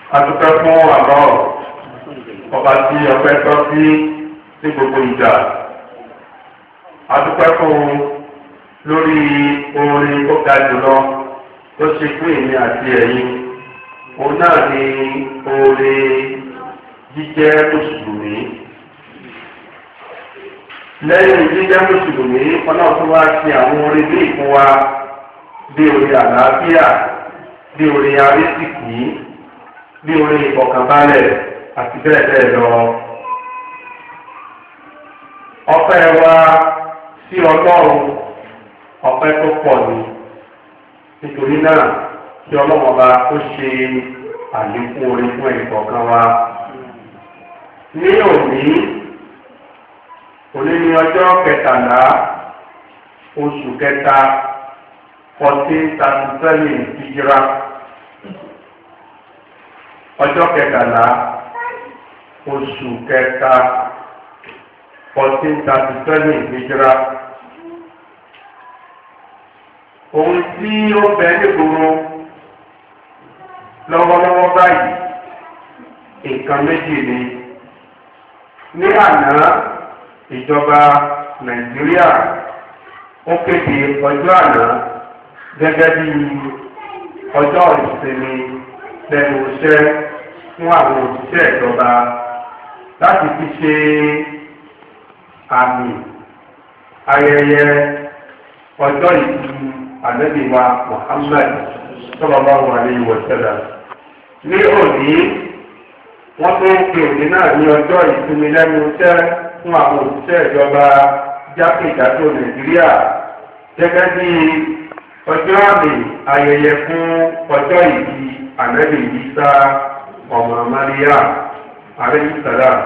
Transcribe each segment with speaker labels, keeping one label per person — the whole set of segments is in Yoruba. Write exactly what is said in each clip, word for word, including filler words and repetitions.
Speaker 1: adúpẹ́ fún àlọ́ ọba tí ọpẹ́ tọ́ sí ní gbogbo ìjà. Adúpẹ́ fún lórí orin tó ga jùlọ tó ṣe fún èmi àti ẹ̀yin. Òun náà ni orin jíjẹ́ mùsùlùmí. Lẹ́yìn jíjẹ́ mùsùlùmí, ọlọ́run tó wá ṣe àwọn orin bí ìfún wa bí orin àlàáfíà, bí orin arísìkí, bí orin ìfọ̀kànbalẹ̀ àti bẹ́ẹ̀ bẹ́ẹ̀ lọ. Ọpẹ́ wa sí ọlọ́run ọpẹ́ tó pọ̀ ni. Nítorí náà kí ọlọ́run ọba ó ṣe àlékún orin fún ẹnìkọ̀ọ̀kan wa. Ní òní, òní ní ọjọ́ kẹtàlá oṣù kẹta fourteen thirty seven hijira. Ọjọ́ kẹtàlá oṣù kẹta fourteen thirty seven hijira. Ohun tí ó bẹ nígboro lọ́wọ́lọ́wọ́ báyìí nǹkan méjì ni. Ní àná ìjọba Nàìjíríà ó kéde ọjọ́ àná gẹ́gẹ́ bí ọjọ́ ìsinmi lẹ́nu iṣẹ́ fún àwọn òṣìṣẹ́ ìjọba láti fi ṣe àmì ayẹyẹ ọjọ́ ìbí Ànábì wa Muhammad sallallahu alaihi wa sallam. Ní òní wọ́n tó ń pe òní náà ní ọjọ́ ìsinmi lẹ́nu iṣẹ́ fún àwọn òṣìṣẹ́ ìjọba jákèjádò Nàìjíríà gẹ́gẹ́ bí ọjọ́ àmì ayẹyẹ fún ọjọ́ ìbí Ànábì Ìsá ọmọ Maria alayhi salam.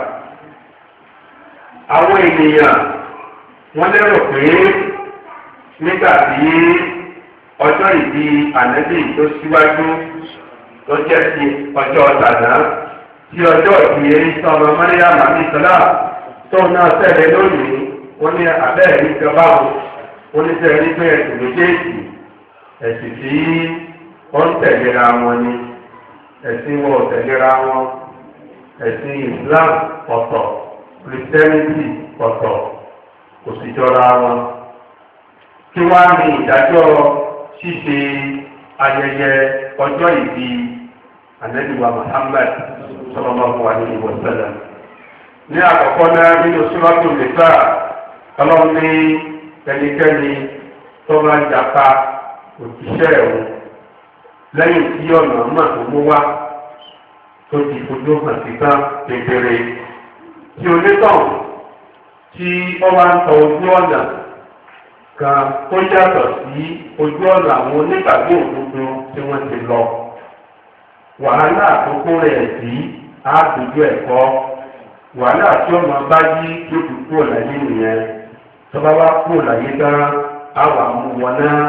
Speaker 1: Àwọn ènìyàn wọ́n lérò pé nígbà tí ọjọ́ ìbí Ànábì tó síwájú tó jẹ́ sí ọjọ́ tàná tí ọjọ́ ìbí Ìsá ọmọ Maria alayhi salam tó náà tẹ̀lé lónìí, wọ́n ní abẹ́rẹ́ ìjọba wọn wọ́n ní sẹ́yìn ní pé ẹ̀sìn méjèèjì ẹ̀sìn tí wọ́n ń tẹ̀léra wọn ni. Ẹ̀sìn wọn ò tẹ̀léra wọn. Ẹ̀sìn Islam ọ̀tọ̀, Christianity ọ̀tọ̀, kò sì jọra wọn. Kí wá ní ìdájọ́ ṣíṣe ayẹyẹ ọjọ́ ìbí Ànábì wa Muhammad sallallahu alaihi wa sallam? Ní àkọ́kọ́ náà nínú Suratul Nisa, Ọlọ́run ní ẹnikẹ́ni tó bá ń jàpá òjíṣẹ́ ẹ̀wọ̀n lẹ́yìn tí ọ̀nà náà tó mú wá tó ti fojú hàn sí tán kékeré, tí onítàn tí ó wá ń tọ ojú ọ̀nà kan tó yàtọ̀ sí ojú ọ̀nà àwọn onígbàgbọ́ òdodo tí wọ́n ti lọ. Wàhálà àkókò rẹ̀ sí àádójú ẹ̀kọ́, wàhálà tí ọmọ bá yí lójú kúrò láyé nìyẹn. Tọ́ba wá kúrò láyé dáná, á wà mú wọn náà.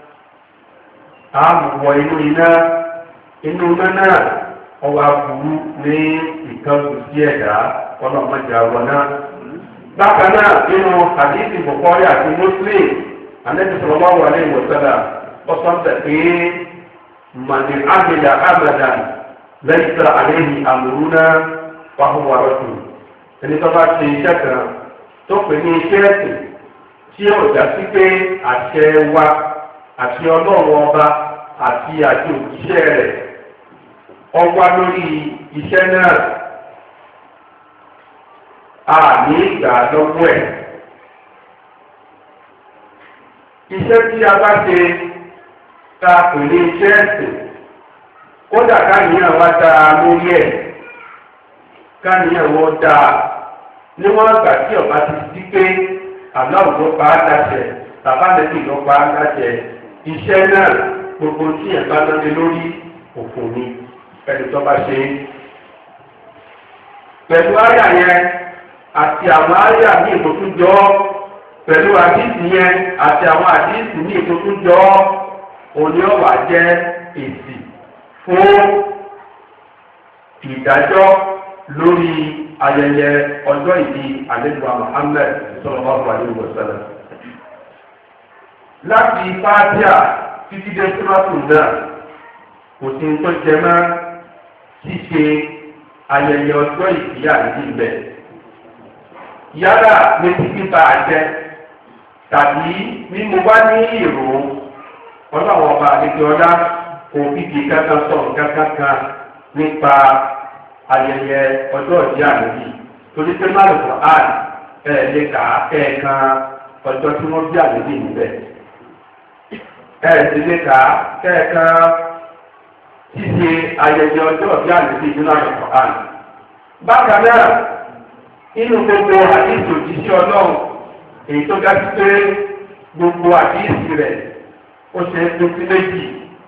Speaker 1: Á mú wọ inú iná, inú iná náà ọwọ́ aburú ní ìkànnì sí ẹ̀dá ọlọ́mọdé àwọn náà. Bákan náà nínú hadithi Bukhari àti Muslim, Ànábì sallallahu alaihi wa sallam ọ̀sán tẹ̀pé màní àmìlà àmàdàn laysa alayhi amruna fa huwa raddun. Ẹni tó bá ṣe iṣẹ́ kan tó pè ní iṣẹ́ ẹ̀sìn tí ó já sí pé àṣẹ wa àti ọlọ́run ọba àti àti òjíṣẹ́ rẹ̀ ọwá lórí iṣẹ́ náà, a ní ìgbà lọ́wọ́ ẹ̀. Iṣẹ́ tí a bá ṣe ta pè ní iṣẹ́ ẹ̀sìn, kódà káníyàn wá dáa lórí ẹ̀, káníyàn wọ́n dáa níwọ̀n àgbà tí ọba ti sí pé aláwọ̀ ló pa á láṣẹ, bàbá lẹ́bí ló pa á láṣẹ, iṣẹ́ náà gbogbo tí ẹ̀ bá lọ́dẹ lórí òfò ni ẹni tó bá ṣe. Pẹ̀lú àyà yẹn àti àwọn àyà ní ìtòkúnjọ́, pẹ̀lú àdíìsì yẹn àti àwọn àdíìsì ní ìtòkúnjọ́, òní ọ̀wà jẹ́ èsì fún ìdájọ́ lórí ayẹyẹ ọjọ́ ìbí Ànábì Muhammad sallallahu alaihi wa sallam. Láti Fátíà títí dé Súrátù náà kò sí tó jẹ mọ́ ṣíṣe ayẹyẹ ọjọ́ ìbí ànábì bẹ̀. Yálà ní ti bíbá àjẹ tàbí mímú wá ní ìrò ọlọ́wọ́ ọba àlejò ọlá òfìdí kankan sọ̀rọ̀ kankan kan nípa ayẹyẹ ọjọ́ ìbí ànábì torí pé má lọ́kọ̀ án ẹ̀ lè kà á ẹ̀ẹ̀kan ọjọ́ tí wọ́n bí ànábì níbẹ̀. ẹ̀ sì lè kà á ẹ̀ẹ̀kan ṣíṣe ayẹyẹ ọjọ́ ìbí ànábì nínú àlọ́kọ̀ án. Bákan náà nínú gbogbo àdìsí òjíṣẹ́ ọlọ́run èyí tó ga sí pé gbogbo àdìsí rẹ̀ ó ṣe é pín sí méjì.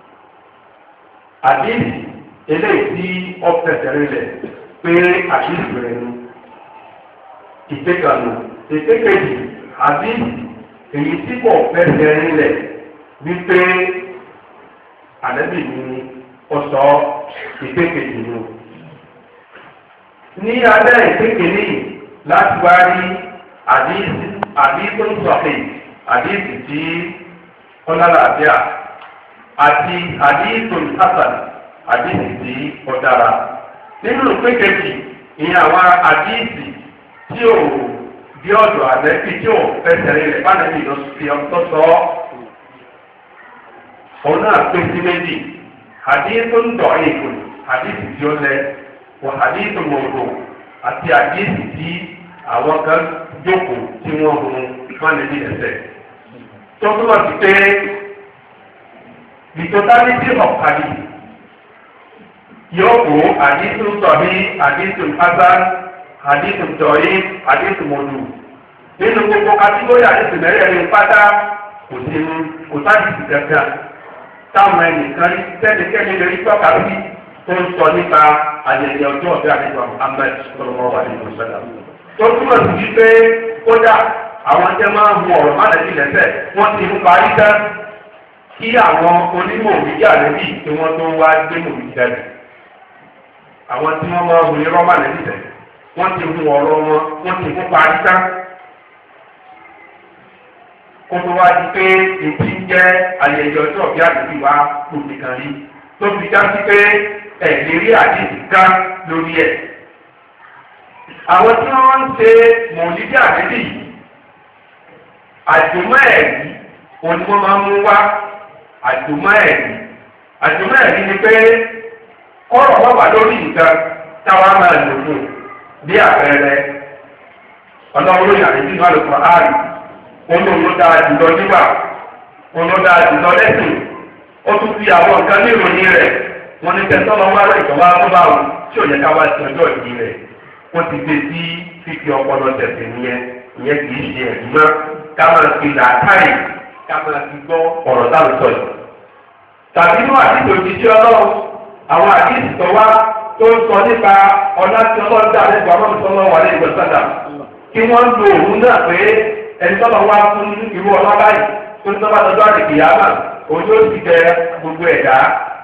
Speaker 1: Àdìsí eléyìí tí ó fẹsẹ̀ rinlẹ̀ pé àdìsí rẹ̀ ni ìkékànnù ìkékèjì àdìsí èyí tí kò fẹsẹ̀ rinlẹ̀ wípé ànábì ni ó sọ ìkékèjì nù. Ní alẹ́ ìkékeré láti wá rí àdìsí tó ń sọ̀kè àdìsí tí ọlọ́làbíà àti àdìsí tó ń hasan àdìsí tí ó dára. Nínú ìkékeré ìyẹn àwọn àdìsí tí ò bí ọ̀dọ̀ àbẹ́bí tí ò fẹsẹ̀ rẹ̀ bánẹ́bí lọ sí ọ̀tọ̀ sọ ọ́. Òun náà pín sí méjì àdìsí tó ń dọ̀ èkó àdìsí tí ó lẹ. Wàhálìtò mọ̀ọ́dọ̀ àti àdéhùn tí àwọn kan jókòó tí wọ́n hun fánilé ẹsẹ̀. Tó túmọ̀ sí pé the totality of hadith yóò kó àdéhùn sọ̀rí àdéhùn hasan àdéhùn sọ̀rí àdéhùn mọ̀ọ́dọ̀. Nínú gbogbo kátígórì àdéhùn mẹ́rẹ̀ẹ̀rin pátá kò sí kò sáàdìsì kankan táwọn ẹnìkan tẹ́nikẹ́ni lórí tọ́ka sí tó ń sọ nípa ayẹyẹ ọjọ́ ọ̀bẹ àdéhùn Muhammad sallallahu alaihi wasallam. Tó túmọ̀ sí wípé kódà àwọn jẹ́ máa ń hu ọ̀rọ̀ mánàbí lẹ́sẹ̀ wọ́n ti mú parí tán kí àwọn onímọ̀ òwúyà lẹ́bí tí wọ́n tó wá gbé mọ̀ òwúyà jáde. Àwọn tí wọ́n máa ń hu irọ́ mánàbí lẹ̀ wọ́n ti hu ọ̀rọ̀ wọn wọ́n ti mú parí tán. Kó tó wá di pé èyí ń jẹ́ ayẹyẹ ọjọ́ ọ̀bẹ àdéhùn wa kò nìkan rí. Tó fi já sí pé ẹ̀lérí àdìsí ká lórí ẹ̀. Àwọn tí wọ́n ń ṣe mọ̀lídìí àdìsí yìí, àjùmọ̀ ẹ̀rí òun ni wọ́n máa ń mú wá àjùmọ̀ ẹ̀rí. Àjùmọ̀ ẹ̀rí ni pé kọ́rọ̀ wà wá lórí nǹkan táwa máa lò fún bí àpẹẹrẹ ọlọ́run lóyún àdìsí náà lè kọ́ ààrùn. Olóhùn ló dáa jùlọ nígbà, òun ló dáa jùlọ lẹ́sìn. Ó tún fi àwọn nǹkan ní ìròyìn rẹ̀. Wọ́n ní tẹ́tọ́ lọ wá rẹ̀ ìjọba tó bá wù tí ò yẹ ká wá sí ọjọ́ ìdí rẹ̀. Wọ́n ti gbé sí fífi ọpọlọ tẹ̀sẹ̀ nìyẹn ìyẹn kì í ṣe ẹ̀dùn náà ká máa fi làákàyè ká máa fi gbọ́ ọ̀rọ̀ táwọn sọ yìí. Tàbí inú àdìsí òjijì ọlọ́run àwọn àdìsí tó wá tó ń sọ nípa ọlá tí ọlọ́run dá lẹ́gbẹ̀ẹ́ ọlọ́run tó lọ́wọ́ wálé ìgbà sádà kí wọ́n lo òun náà pé ẹni tọ́lọ̀ wá fún irú ọlá báyìí tó ń tọ́ba lọ́jọ́ àdìgbìyàmà òun yóò sì tẹ gbogbo ẹ̀dá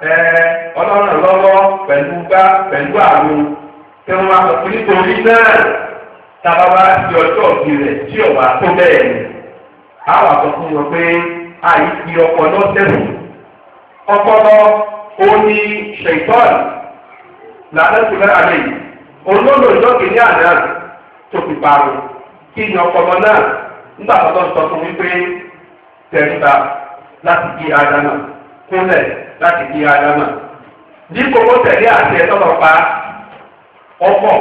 Speaker 1: ọlọ́run lọ́wọ́ pẹ̀lú gbá pẹ̀lú àwọn tí wọ́n máa sọ nítorí náà tábà wá sí ọjọ́ òbí rẹ̀ tí ọ̀wá tó bẹ́ẹ̀ ni. Àwọn àsọ fún wọn pé àyè fi ọpọlọ tẹ̀sùn. Ọpọlọ ó ní ṣèitọ́ọ̀nù làdẹ́sùlẹ̀ àlẹ́ yìí. Olóòlò ìjọ́kì ní àná tó fi parun. Kí ni ọpọlọ náà nígbà tó lọ sọ fún wípé tẹ̀ríba láti kí Ádámà kúnlẹ̀ láti kí Ádámà. Dípò kó tẹ̀lé àti ẹ̀ tọ́lọ̀ pa ọkọ̀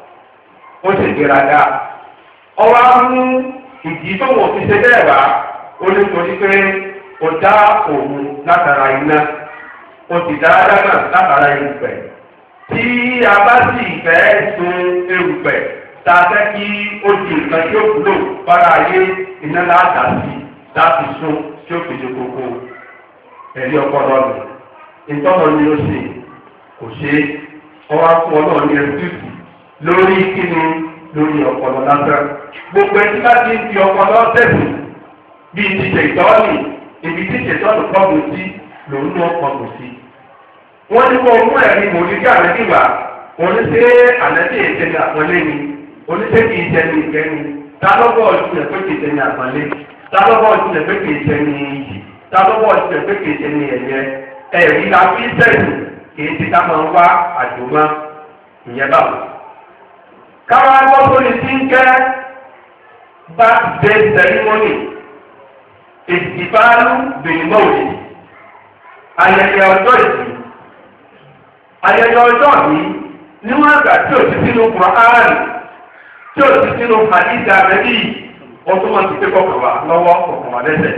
Speaker 1: ó sì gbéraga. Ọwọ́ á mú ìdí tó wọ́n fi ṣe bẹ́ẹ̀ wá ó ní torí pé ó dá òun látara iná ó sì dá Ádámà látara erùpẹ̀. Tí a bá sì fẹ́ sun erùpẹ̀ tá a fẹ́ kí ó di nǹkan tí ó wúlò fara ayé iná láàdá sí láti sun tí ó fi ṣe kókó. Ẹ̀rí ọpọlọ rẹ̀ ìtọ́nà ni ó ṣe kò ṣe ọwọ́ fún ọlọ́run ní ẹ̀sìtì lórí kíni lórí ọpọlọ lásán. Gbogbo ẹtí láti fi ọpọlọ tẹ̀sùn bíi ti ṣètọ́ọ̀nì ibi tí ṣètọ́ọ̀nì kọ́ọ̀bù sí lòun náà kọ́ọ̀bù sí. Wọ́n ní kó mú ẹ̀rí mòlídìí àlẹ́bí wá oníṣẹ́ àlẹ́bí ìṣẹ́ni àpọ́nlé ni oníṣẹ́ kì í ṣẹ́ni ìkẹ́ni tálọ́bọ̀ ìṣẹ̀lẹ̀ pé kì í ṣẹ́ni àpọ́nlé tálọ́bọ̀ ìṣẹ̀lẹ̀ pé kì í ṣẹ́ni iyì tálọ́bọ̀ ìṣẹ̀lẹ̀ pé kì í ṣẹ́ni ẹ̀yẹ ẹ̀rí la fi sẹ́yìn kì í ti ká máa ń wá àjùmọ̀ ìyẹn báwọn. káwá gbọ́ sórí tí ń jẹ́ birthday ceremony ìdìbàlù bìnnìmọ́ọ̀lì ayẹyẹ ọjọ́ ìbí ayẹyẹ ọjọ́ yìí níwọ̀n àgbà tí ò ti sínú Kùránì tí ò ti sínú hadith Ànábì ó tún wọ́n ti pé kọ̀ọ̀kan wá lọ́wọ́ kọ̀ọ̀kan wá lẹ́sẹ̀.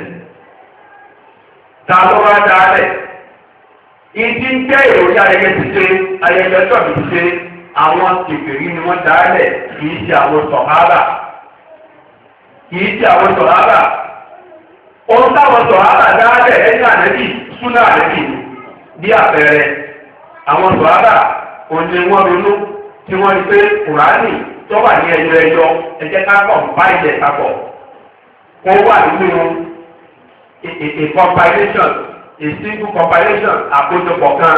Speaker 1: ta ló wá dáálẹ̀ ìdí ń jẹ́ ìròyìn ayẹyẹ ti ṣe ayẹyẹ ọjọ́ ìbí ti ṣe àwọn kèfèrí ni wọ́n dáálẹ̀ kì í ṣe àwọn sọ̀hábà kì í ṣe àwọn sọ̀hábà ohun táwọn sọ̀hábà dáálẹ̀ ẹ̀yìn Ànábì súnà Ànábì bí àpẹẹrẹ àwọn sọ̀hábà òní wọ́n ronú tí wọ́n rí pé Kùránì tó wà ní ẹyọ ẹyọ ẹjẹ́ ká pọ̀ báyìí ẹ̀ papọ̀ kó wà nínú a compilation a single compilation àkójọpọ̀ kan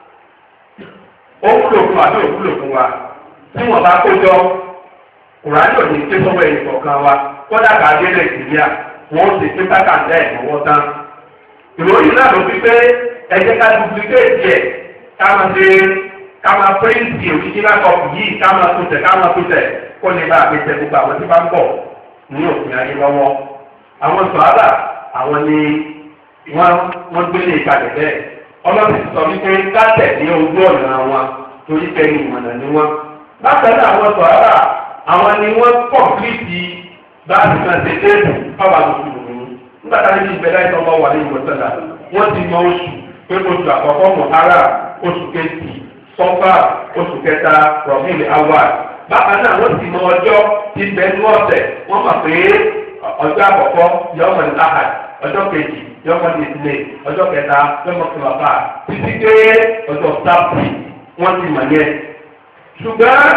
Speaker 1: ó wúlò fún àbí ò wúlò fún wa tí wọ́n bá kójọ Kùránì ò ní ké sọ́wọ́ ẹ̀yìn kọ̀ọ̀kan wa kódà ká dé Nàìjíríà wọ́n ti pín kákàndá ẹ̀ lọ́wọ́ tán ìròyìn náà ló fi pé ẹjẹ́ ká duplicate yẹ ká máa ṣe ká máa píríǹtì original copy yìí ká máa tó tẹ̀ ká máa tó tẹ̀ kó lè bá àgbẹ̀tẹ̀ gbogbo àwọn tí bá ń bọ̀ ní òfin ayé lọ́wọ́. àwọn sọ̀rọ̀ àwọn ni wọ́n wọ́n gbélé ìkàlẹ̀ bẹ́ẹ̀ ọlọ́run ti sọ wípé ká tẹ̀lé ojú ọ̀nà wọn torí kẹ́ni ìmọ̀nà ni wọ́n. bákan náà àwọn sọ̀rọ̀ àwọn ni wọ́n kọ̀m̀pìlìtì bá a ti máa ṣe déètù fáwọn mùsùlùmí nígbà tá a ní ìbẹ̀rẹ̀ ìtọ́ bá wà ní ìwọ̀sọ̀lá wọ́n ti mọ oṣù pé oṣù àkọ́kọ́ mọ̀hárà oṣù kejì sọ́fà oṣù kẹta rọ̀mìlì awal bákan náà wọ́n ti mọ ọjọ́ tí bẹ́ẹ̀ ní ọ̀sẹ̀ wọ́n mọ̀ pé ọjọ́ àkọ́kọ́ yọmọ ní ahad ọjọ́ kejì yọmọ ní ìdílé ọjọ́ kẹta yọmọ kìlọ̀fà títí dé ọjọ́ sábì wọ́n ti mọ̀ yẹn. ṣùgbọ́n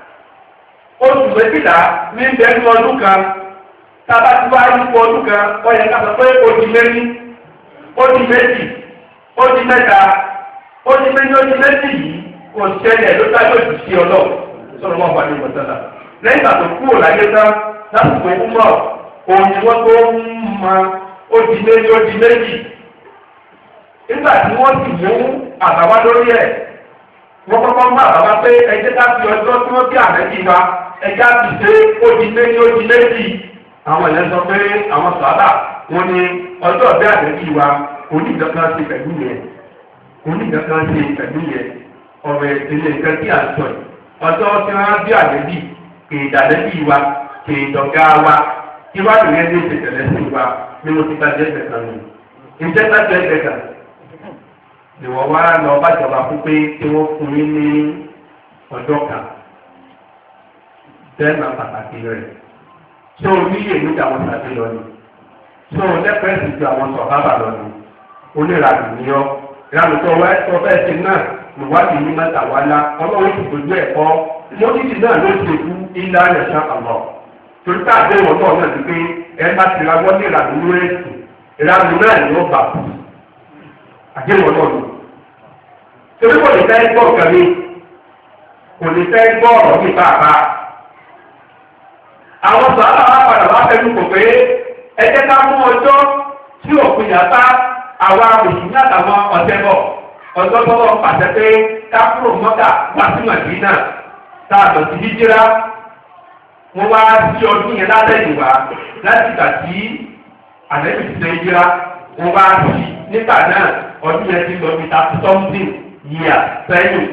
Speaker 1: oṣù méjìlá ní bẹ́ẹ̀ ní ọdún kan tába tí wàá yípo ọdún kan wọ́n yẹ ká sọ pé ó di méjì ó di méjì ó di mẹ́ta ó di méjì ó di méjì yìí kò ṣẹlẹ̀ ló dájọ́ jù sí ọlọ́run sọ̀rọ̀ wọn wà ní ìwọ̀sánà lẹ́yìn ìgbà tó kúrò láyé tán lásìkò ìkúmọ̀ òun ni wọ́n tó ń ma ó di méjì ó di méjì nígbà tí wọ́n sì mú àbáwá lórí ẹ̀ wọ́n kọ́kọ́ mú àbáwá pé ẹjẹ́ ká fi ọjọ́ tí wọ́n bí àmẹ́jì wa ẹjẹ́ á fi ṣe ó di méjì ó di méjì àwọn èèyàn sọ pé àwọn sàádà wọn ni ọjọ́ ọ̀bẹ àmẹ́jì wa onígbàkan ṣe pẹ̀lú yẹn onígbàkan ṣe pẹ̀lú yẹn ọ̀rọ̀ ìdílé nǹkan tí a ń sọ yìí ọjọ́ tí wọ́n bí àlẹ́bí kì í dàlẹ́bí wa kì í dọ̀gá wa kí wá nìyẹn ní ìṣe tẹ̀lẹ́ sí wa ní mo ti gbàjẹ́ ẹgbẹ̀ kan nù. ìjẹ́ gbàjẹ́ ẹgbẹ̀ kan ni wọ́n wá lọ bájọba fún pé kí wọ́n fún yín ní ọjọ́ kan bẹ́ẹ̀ máa pàtàkì rẹ̀ tó o níyè ní àwọn sàbí lọ ni tó o lẹ́pẹ̀ẹ́ sì ju àwọn sọ̀hábà lọ ni onírànù ni ọ́ ìrànù tó wẹ́ tó bẹ́ẹ̀ ṣe náà ìwádìí ní mẹ́ta wá lá ọlọ́run ti dojú ẹ̀kọ́ lójijì náà ló ṣe fún ilá ẹ̀ṣá àlọ́ torí tá àdéhùn náà náà ti pé ẹ bá ti ra wọ́n ní ìlànà lórí ẹ̀sìn ìlànà náà ni ó bà kú àdéhùn náà nù. torí kò ní fẹ́ gbọ́ nǹkan mi kò ní fẹ́ gbọ́ ọ̀rọ̀ mi pàápàá. àwọn sọ̀rọ̀ àwọn padà wá fẹ́ lùkọ̀ pé ẹ jẹ́ ká mú ọjọ́ tí òpin yàtá àwa òṣùnà àtàwọn ọ̀tẹ́ bọ̀ ọjọ́ tọ́lọ́ pàṣẹ pé káfúrò mọ́tà wá sí màdínà tá a lọ sí jíjìrá wọ́n wá sí ọdún yẹn látẹ̀yìn wá láti ìgbà tí àlẹ́bí ti ṣe jíjìrá wọ́n wá sí nígbà náà ọdún yẹn ti lọ bí thirty something year sẹ́yìn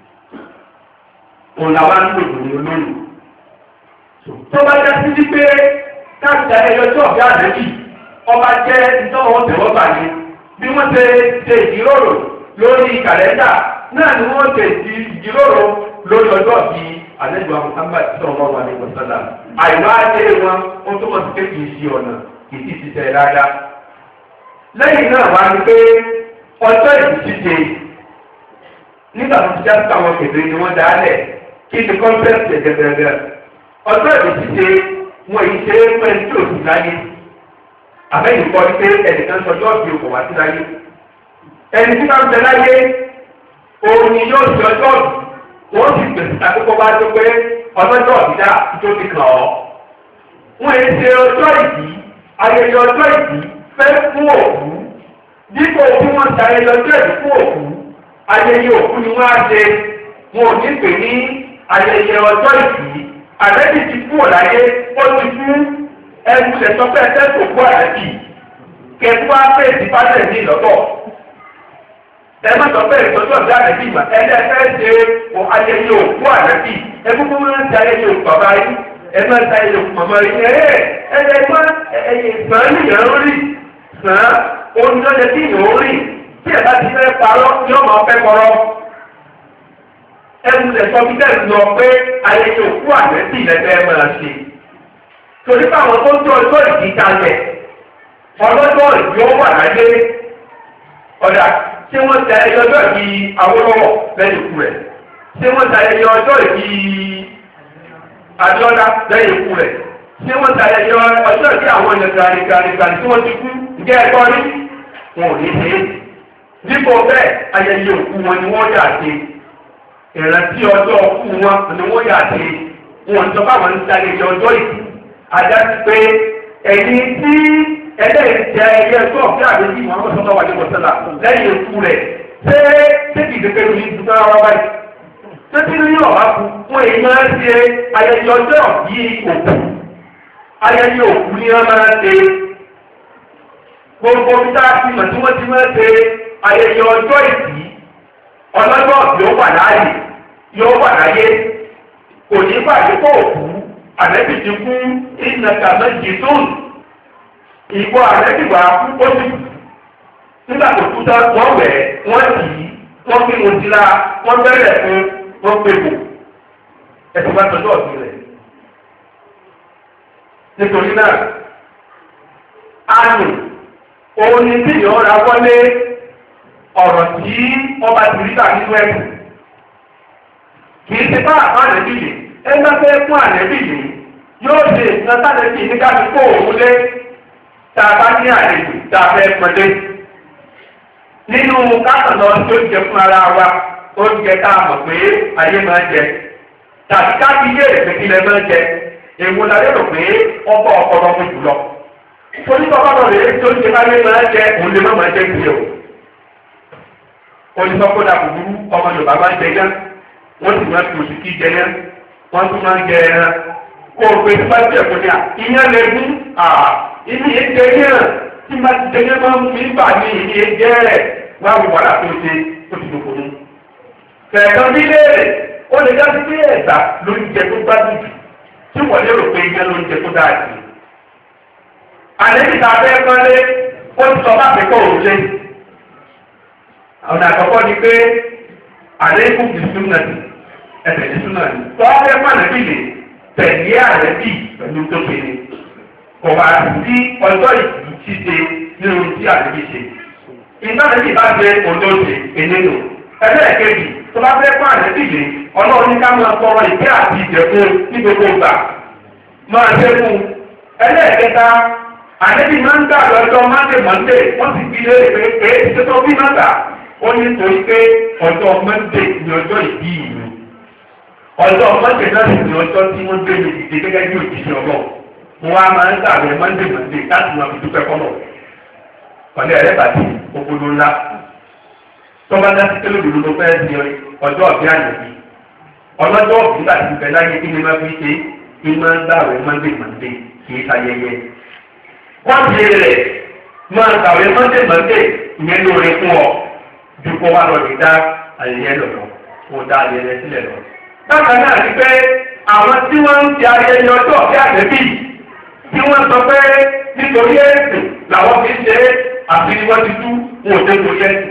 Speaker 1: òun làwọn ń lò lórí olóyìn. tó bá jẹ́ sí wípé káàkiri ayẹyẹ ọjọ́ ọ̀gá àlẹ́bí ọba jẹ́ ìtọ́wọ́ tẹ̀wọ́gbà ni bí wọ́n ṣe ṣe ìjíròrò lórí kàlẹ́ndà náà ni wọ́n ṣe ìjíròrò lórí ọjọ́ bí àlejò Muhammad sallallahu alaihi wasallam àìwá ajé wọn ó túmọ̀ sí pé kì í ṣe ọ̀nà kì í ti tẹ̀ dáadáa. lẹ́yìn náà wá ní pé ọjọ́ ìdíje nígbà tó ti já sí àwọn kèdè ni wọ́n dálẹ̀ kí ni kọ́ńtẹ́ẹ̀tì gẹ́gẹ́gẹ́ ọjọ́ ìdíje wọn yìí ṣe é pẹ́ tí òsì láyé àbẹ́yìn kọ́ ní pé ẹnìkan sọjọ́ bí òkò wá sí láyé ẹni tí wọ́n ń tẹ láyé òun ni yóò ṣe ọjọ́ bí wọ́n sì gbèsè àkókò bá tó pé ọlọ́jọ́ ọ̀bídà tó ti kàn ọ́. wọ́n yìí ṣe ọjọ́ ìbí ayẹyẹ ọjọ́ ìbí fẹ́ fún òkú dípò tí wọ́n ṣe ayẹyẹ ọjọ́ ìbí fún òkú ayẹyẹ òkú ni wọ́n á ṣe wọn ò ní pè ní ayẹyẹ ọjọ́ ìbí àlẹ́bí ti kú ọ̀láyé ó ti kú ẹnu ṣẹ̀tọ́pẹ́ ẹ̀tẹ́sọ̀ kú àlẹ́bí kẹtù wá pé ìdíbàjẹ́ ní ìlọ́tọ̀ ẹ má sọ pé ìtọ́jú ọ̀dọ́ àlẹ́bí mà ẹlẹ́fẹ́ ṣe ayẹyẹ òkú àlẹ́bí ẹkú fún wọn ń ṣe ayẹyẹ òkú bàbá yìí ẹ má ṣe ayẹyẹ òkú màmá yìí ẹ ẹ ẹ má ẹyẹ sàn nìyẹn rí sàn onídọ́jẹ tí ìyẹn rí tí ẹ bá ti fẹ́ parọ́ yóò máa fẹ́ kọ́rọ́ ẹnu lẹ sọ bíi tẹ́lẹ̀ lọ pé ayẹyẹ òkú àlẹ́bí lẹ́fẹ́ máa ṣe torí báwọn tó ń tó ọjọ́ ìdí kalẹ̀ ọlọ́jọ́ ìdí ó wà láyé ọ̀dà tí wọ́n ti ayẹyẹ ọjọ́ ìdí Awólọ́wọ̀ lẹ́yìn ikú rẹ̀ tí wọ́n ti ayẹyẹ ọjọ́ ìdí Abíọ́lá lẹ́yìn ikú rẹ̀ tí wọ́n ti ayẹyẹ ọjọ́ ìdí àwọn ènìyàn gàrìgàrìgàrì tí wọ́n ti kú ǹjẹ́ ẹ̀kọ́ rí wọn ò ní ṣe é dípò bẹ́ẹ̀ ayẹyẹ òkú wọn ni wọ́n yà ṣe ìrántí ọjọ́ òkú wọn ni wọ́n yà ṣe wọn ń sọ fáwọn ń ṣayẹyẹ ọjọ́ ìdí ajá ti pé ẹni tí ẹlẹ́yìn jẹ ẹyẹ tó ọ̀fẹ́ àdéjì wọn wọ́n sọ́tọ̀ wájú wọ́sẹ̀lá lẹ́yìn ikú rẹ̀ ṣé ṣéèkì ìdẹ́gbẹ́ ló ní ìdúgbò ara báyìí títí ní ọ̀wá kú fún èyí máa ń ṣe ayẹyẹ ọjọ́ yìí òkú ayẹyẹ òkú ní wọn máa ń ṣe gbogbo níta sí mọ̀ tí wọ́n ti máa ń ṣe ayẹyẹ ọjọ́ ìbí ọlọ́jọ́ yóò wà láàyè yóò wà láyé kò ní pàdé kó òkú àlẹ́bí ti kú ìnàkà méjì tóun ìwọ àlẹ́bí wà kú ó ti nígbà tó kú tán wọ́n wẹ̀ wọ́n tì í wọ́n fi mo ti la wọ́n bẹ̀rẹ̀ fún wọ́n pé bò ẹ̀sùn bá tọ́jú ọ̀sìn rẹ̀. nítorí náà àánú òun ni tí ìyọ́ ra wọlé ọ̀rọ̀ tí ọba ti rí tà nínú ẹ̀sìn kì í ṣe bá àbá àlẹ́bí yìí ẹgbẹ́ fẹ́ fún àlẹ́bí yìí yóò ṣe ìtàn sálẹ́bí ní ká fi kó òun lé tá a bá ní àlejò tá a fẹ́ pọ́nlé. nínú káàkiri lọ sí oúnjẹ fún ara wa oúnjẹ tá a mọ̀ pé ayé máa ń jẹ tàbí káàkiri yé èrè kílẹ̀ máa ń jẹ èwo la lérò pé ọgbà ọpọlọ fún jùlọ. torí bàbá lọ rèé tí oúnjẹ bá lé máa ń jẹ òun lè má máa jẹ ìpìlẹ̀ o. olùsọ́kọ́dà kúburú ọmọ Yorùbá máa ń jẹ yẹn wọ́n sì máa fi òsìkí jẹ yẹn wọ́n tún máa ń jẹ ẹran kó o pé tí bá jẹ kó ní à ìyẹn lè mú ìní èdè yẹn tí bá ti jẹ yẹn máa ń fi bà ní ìní èdè rẹ̀ wọ́n á wò wàhálà tó ṣe tó ti dòkò ní. kẹ̀kẹ́ bí léèrè ó lè dájú pé ẹ̀dá ló ń jẹ tó gbádùn jù tí wọ́n lérò pé ìyẹn ló ń jẹ tó dáa jù. àlejò tá a fẹ́ kọ́lé ó ti sọ bá fẹ́ kọ́ òun lé. ọ̀nà àkọ́kọ́ ni pé àlékún ti súnmọ́ ní ẹsẹ̀ ti súnmọ́ ní. tọ́wọ́ fún àlẹ́bí lè tẹ̀lé àlẹ́bí pẹ̀lú tó ṣe ni. kò wá sí ọjọ́ ìlú ṣíṣe nínú tí àlẹ́bí ṣe. iná àlẹ́bí bá jẹ́ olóṣè eléno. ẹgbẹ́ kejì tó bá fẹ́ fún àlẹ́bí lè ọlọ́run ní ká máa tọrọ ìfẹ́ àti ìjẹ̀kùn ní gbogbo ìgbà. máa ṣe fún un. ẹlẹ́ẹ̀kẹta àlẹ́bí máa ń gbà lọ́jọ́ mọ́ndé mọ́ndé wọ́n sì fi lé èpè èé tó bí má gbà ó ní torí pé ọjọ́ mọ́ndé ní ọjọ́ ìbí ìlú ọjọ́ mọ́ndé náà sì ní ọjọ́ tí wọ́n gbé mi dìde gẹ́gẹ́ bí òjijì ọlọ́ mo wá máa ń gbàgbé mọ́ndé mọ́ndé láti máa fi dúpẹ́ kọ́nà ọ̀lẹ́ ẹ̀rẹ́ bàtí ògbóló ńlá tọ́ba dá sí kélòdò ló fẹ́ di ọjọ́ ọ̀bí àyẹ̀bí ọlọ́jọ́ ọ̀bí láti bẹ̀ láyé kí ni máa fi ṣe kí máa ń gbàgbé mọ́ndé mọ́ndé kì í ṣayẹyẹ wọ́n ti rẹ̀ máa gbàgbé mọ́ndé mọ́ndé ìyẹn lóore fún ọ dùkọ́ wa lọ lè dá ayẹyẹ lọ́nà kó dá ayẹyẹ sílẹ̀ lọ. bákan náà ni pé àwọn tí wọ́n ń ti ayẹyẹ ọjọ́ ọ̀bí àtẹ́bí tí wọ́n sọ pé nítorí ẹ̀sìn làwọn fi ṣe àfi ni wọ́n ti tú wọn ò dé torí ẹ̀sìn.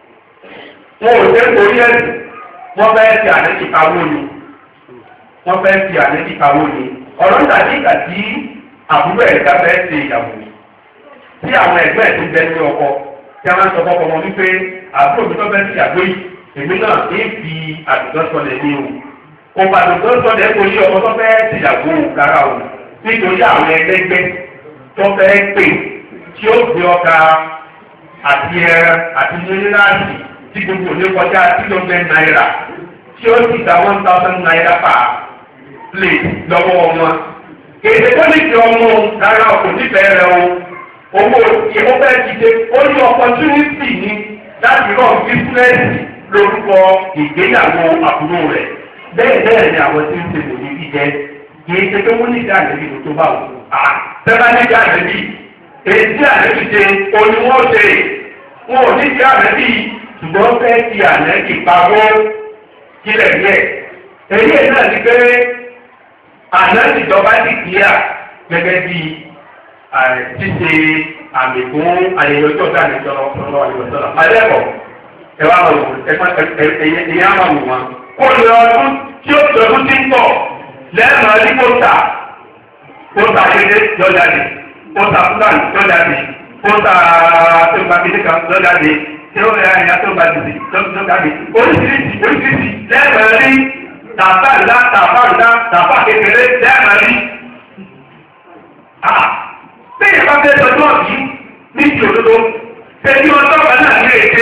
Speaker 1: wọn ò dé torí ẹ̀sìn wọ́n fẹ́ fi àlejò káwó ni wọ́n fẹ́ fi àlejò káwó ni ọ̀rọ̀ nígbà tí ìgbà tí àbúrò ẹ̀ka fẹ́ ṣe ìyàwó tí àwọn ẹgbẹ́ ẹ̀ ti bẹ ní ọkọ tí a máa ń sọ fọ́kọ wọn wípé àbúrò mi tó fẹ́ ti àgbé yìí èmi náà ń fi àdùgbọ́n sọlẹ̀ ní o. òpà àdùgbọ́n sọlẹ̀ kò ní ọmọ tó fẹ́ ti àgbó rárá o nítorí àwọn ẹlẹ́gbẹ́ tó fẹ́ pè tí ó gbé ọkà àti ẹran àti mílíọ̀nù tí gbogbo ní kọjá kílómẹ́ náírà tí ó sì gba one thousand náírà pa plate lọ́wọ́ wọn. èdè tó ní ti ọmọ rárá o kò nífẹ̀ẹ́ rẹ o. owó ìwọ́n fẹ́ ti ṣe ó ní opportunity ní láti rọ̀ bísínẹ́sì lórúkọ ìgbéyàwó àbúrò rẹ̀ bẹ́ẹ̀ bẹ́ẹ̀ ni àwọn tí ń ṣe lòdì bí jẹ́ kì í ṣe pé wọ́n ní ìdá àlẹ́bí tó bá wù á tẹ́lá ní ìdá àlẹ́bí èyí tí àlẹ́bí ṣe òní wọ́n ṣe wọn ò ní ìdá àlẹ́bí ṣùgbọ́n fẹ́ ti àlẹ́bí pawó kílẹ̀ díẹ̀ èyí náà ni pé àlẹ́bí ìjọba ti kíyà gẹ́gẹ́ bí ṣíṣe àmì fún ayẹyẹ ọjọ́ ọ̀gá àlejò ọlọ́wọ́ àlejò alẹ́kọ̀ọ́ ẹ wá máa wò ẹ̀yẹ á máa wò wọn. kó lè ọdún tí ó tọdún tí ń bọ̀ lẹ́ẹ̀mọ́ ní kóòtà kóòtà kéde lọ́jáde kóòtà fúlàní lọ́jáde kóòtà tó gba kéde kan lọ́jáde tí ó rẹ̀ ẹ̀yà tó gba dìde lọ́jáde oríṣiríṣi oríṣiríṣi lẹ́ẹ̀mọ́ rí tàfà ńlá tàfà ńlá tàfà kékeré lẹ́ẹ̀mọ́ rí. bí ìbá fẹ́ sọdún ọ̀bí ní ti òdodo tẹ̀lé ọjọ́ kan náà ní èdè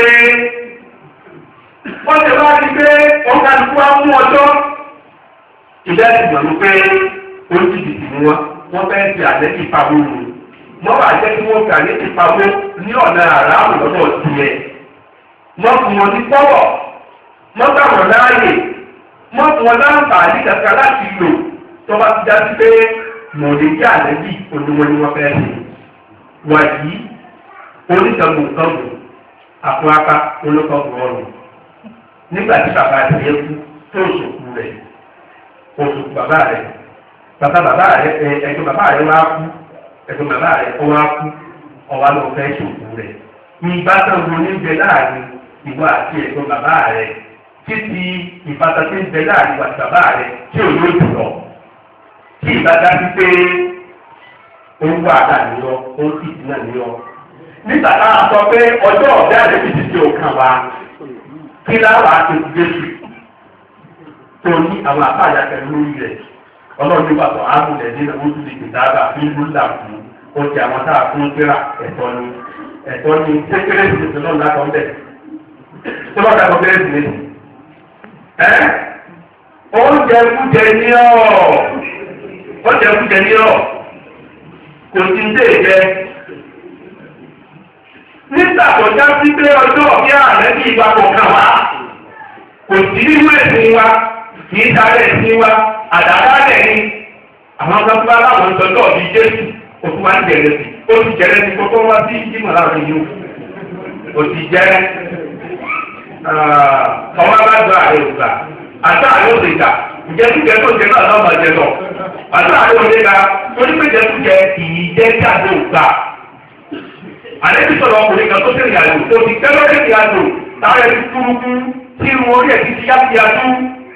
Speaker 1: wọ́n ti wá di pé wọ́n ká lùkú wá mú ọjọ́ ìdá ìgbà ló pé oríṣiríṣi ni wọ́n wọ́n fẹ́ fi àlẹ́ ìpawó mu wọ́n wà jẹ́ kí wọ́n fi àlẹ́ ìpawó ní ọ̀nà àràmù lọ́dọ̀ tiẹ̀ wọ́n fún wọn ní pọ́wọ̀ wọ́n gbà wọ́n láàyè wọ́n fún wọn láǹfààní kankan láti lò tó bá ti dá sí pé mọ̀lẹ́bí àlẹ́bí olówó ni wọ́n fẹ́ ṣe wàyí oníkàgbọ̀nkàgbọ̀ àpò apá olókàgbọ̀ ọ̀rùn nígbà tí bàbá rẹ̀ yẹ kú tó òṣòkú rẹ̀ òṣòkú bàbá rẹ̀ bàbá bàbá rẹ̀ ẹ̀jọ̀ bàbá rẹ̀ wá kú ẹ̀jọ̀ bàbá rẹ̀ ó wá kú ọ̀wá ló fẹ́ ṣòkú rẹ̀ ìbátan wo ní bẹ láàrin ìwọ àti ẹ̀jọ̀ bàbá rẹ̀ títí ìbátan tí ń bẹ láàrin ìwọ àti bàbá rẹ̀ tí ò yóò jù lọ tí ìbátan ti pé owó àdá ni ọ ó sì ti náà ní ọ nígbà táwọn sọ pé ọjọ́ ọ̀gá rẹ̀ ti ti di òkan wa kí láwà á ti Jésù tó ní àwọn àbáyá pẹ̀lú lórí rẹ̀ ọlọ́run nípa tó ámúlẹ̀ ní ojú ti kìtàbà nínú làkú ó ti àwọn tá a fún kíra ẹ̀tọ́ ni ẹ̀tọ́ ni kékeré ti ti lọ́nà kan bẹ̀ tó lọ́nà kan bẹ̀rẹ̀ sí ní. ẹ́ oúnjẹ kújẹ ní ọ̀ oúnjẹ kújẹ ní ọ̀ kò sí ń dé jẹ nígbà tó já sí pé ọjọ́ ọ̀bí ààrẹ ní ìgbà kọ̀ọ̀kan wá kò sí nínú ẹ̀sìn wa kì í sáré ẹ̀sìn wa àdádáálẹ̀ ni àwọn akẹ́kọ̀ọ́ bá láwọn ìtọ́jú ọ̀bí Jésù òtún wá ń jẹ̀rẹ̀ sí ó ti jẹ̀rẹ̀ sí kókó wá sí ìjímọ̀ láwọn yìí ó ti jẹ́ ọmọ alágbá ààrẹ ògbà àti ààrẹ òṣèjà ìjẹ́kújẹ tó jẹ náà lọ́mọ jẹ lọ àti ààrẹ òṣèjà onípẹ̀jẹ̀kújẹ kì í jẹ́ jáde ògbà àlẹ́bí sọ̀rọ̀ ọkùnrin kan tó ṣe ìrìn àjò tó ti tẹ́lọ́ ní ìrìn àjò táwọn ẹni túrúkú tí irun orí ẹ̀ ti ti yá ti adú.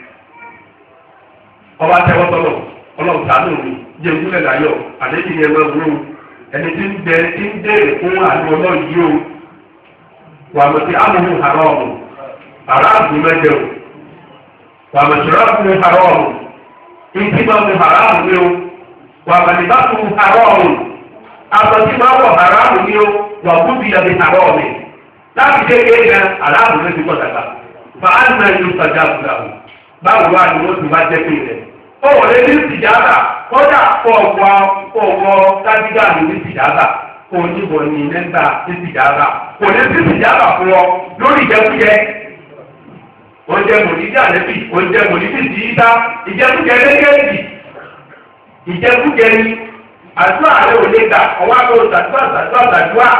Speaker 1: ọba tẹ́wọ́ sọ́lọ̀ ọlọ́run sàánù mi jẹ́ ìgúnlẹ̀ láyọ̀ àlẹ́bí ni ẹgbẹ́ òwúrò ẹni tí ń bẹ tí ń béèrè fún àánú ọlọ́run yìí o wà mọ̀ sí amúhùn àrọ́ ọ̀hún aráàbù mẹ́jẹ o wà mọ̀ sí ráàbù àrọ́ ọ̀hún ìdí máa mú aráàbù mi o wà mọ̀ ní bá fún àrọ́ ọ̀hún àtọ̀tí máa wọ̀ aráàbù mi o wà kúbi àbí àrọ́ mi láti dé kéèyàn aráàbù mi ti pọ̀ dàgbà fa àlùmọ̀ ẹ̀yìn sọ̀jà àbùdàbù báwo wá ni wọ́n ti wá jẹ́ pé rẹ̀ ó wọlé ní ìtìjáàbà kódà fọwọ́ fọwọ́ kájígà mi ní ìtìjáàbà kò ní bọ̀ ní nẹ́ńtà ní ìtìjáàbà kò ní sí ìtìjáàbà fún ọ lórí ìjẹkújẹ oúnjẹ mòlídìí àlẹ́bí oúnjẹ mòlídìí ti yí dá ìjẹkújẹ lẹ́gẹ́ẹ̀dì ìjẹkújẹ ni àdúrà rẹ ò lè gbà ọwọ́ àgbẹ̀ òṣàdúrà ṣàdúrà ṣàdúrà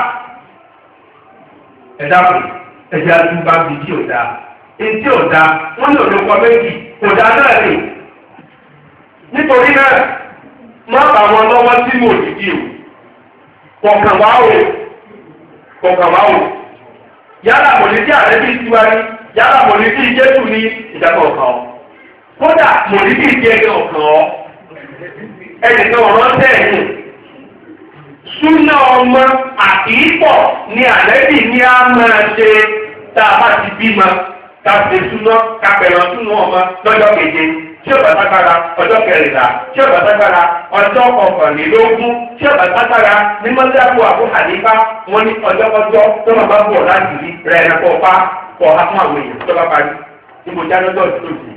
Speaker 1: ẹ̀dá kù ẹ̀jẹ̀ àdúgbà bíi tí ò dáa etí ò dáa wọ́n ní olùkọ́ méjì kò dáa náà lè nítorí náà má bà wọn lọ́wọ́ sí mòlídìí o kọ̀ọ̀kan wá o kọ̀ọ̀kan wá o yálà mòlídìí àlẹ́bí tiwárí yálà mòlídìí Jésù ní ìjàpọ̀ ọ̀kan kódà mòlídìí jẹ́ ọ̀kan ẹnìkan ọ̀rọ̀ tẹ̀yìn súnà ọmọ àti ìpọ̀ ní àlẹ́bí ní a máa ṣe tá a bá ti bímọ ká ṣe súná ká pẹ̀lú súnà ọmọ lọ́jọ́ keje tí ó bá tágbára ọjọ́ kẹrìnlá tí ó bá tágbára ọjọ́ kọkànlélógún tí ó bá tágbára ní mọ́tàkù Abu Hanifa wọn ní ọjọ́kọjọ́ tó máa bá bọ̀ láti rí rẹ̀ ẹ̀ kọ́ pa kọ́ ha fún àwọn èèyàn tó bá parí níbo jáde lọ́jọ́ ìtòsí.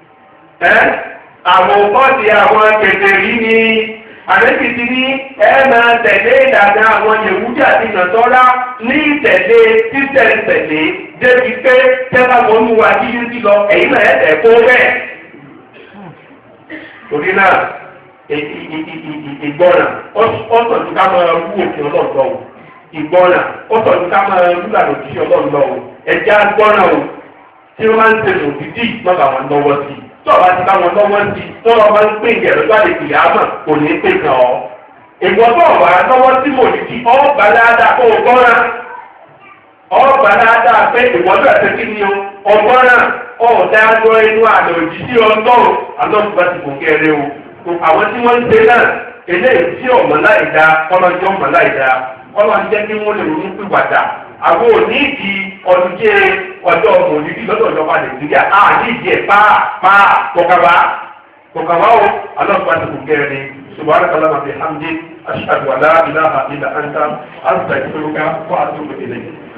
Speaker 1: àwọn bọ́ọ̀dì àwọn kèfèrí ni àlẹ́bí ti ní ẹ máa tẹ̀lé ìlànà àwọn Yẹ̀húdí àti Nàsárà ní ìtẹ̀lé títẹ̀tẹ̀lé débi pé tẹ́lá wọnú wa yíyí sí lọ ẹ̀yin náà ẹ̀ kó bẹ́ẹ̀. torí náà ìgbọ́ràn ọ̀sọ̀ ní ká máa wú òfin ọlọ́ọ̀lọ́ o ìgbọ́ràn ọ̀sọ̀ ní ká máa wúlà lòdì sí ọlọ́ọ̀lọ́ o ẹ̀já gbọ́ràn o tí wọ́n máa ń tẹ̀lé òdìdí má bá wọn lọ́wọ́ sí i tó ọba ti bá wọn lọ́wọ́ sí i tó ọba ń pè yẹ̀rọ tó àlejò yà á mọ̀ kò ní pè kàn ọ́. ìwọ́n tó ọba lọ́wọ́ sí mòdìdí ọ̀ọ́gbà dáadáa kó o gbọ́ràn ọ̀ọ́gbà dáadáa pé ìwọ́n tó ẹ̀sẹ̀ kí ni o ọgbọ́ràn ọ̀ọ́dá lọ inú àlọ́ òjijì ọlọ́run alọ́run bá ti kò kéré o àwọn tí wọ́n ń ṣe náà eléyìí tí ọmọ láì dá ọlọ́jọ́ ọmọ láì dá ọlọ́run jẹ́ kí wọ́n lè ronú pìwàdà àwọn òní ìdí ọdún jẹ́ ọjọ́ ọmọ òdìdí lọ́dọ̀ ìjọba nàìjíríà á ní ìdí ẹ̀ pàà pàà kọkàwá kọkàwá o alọ́run bá ti kò kéré subhanaka allahumma bihamdik ashhadu an la ilaha illa anta astaghfiruka wa atubu ilayk.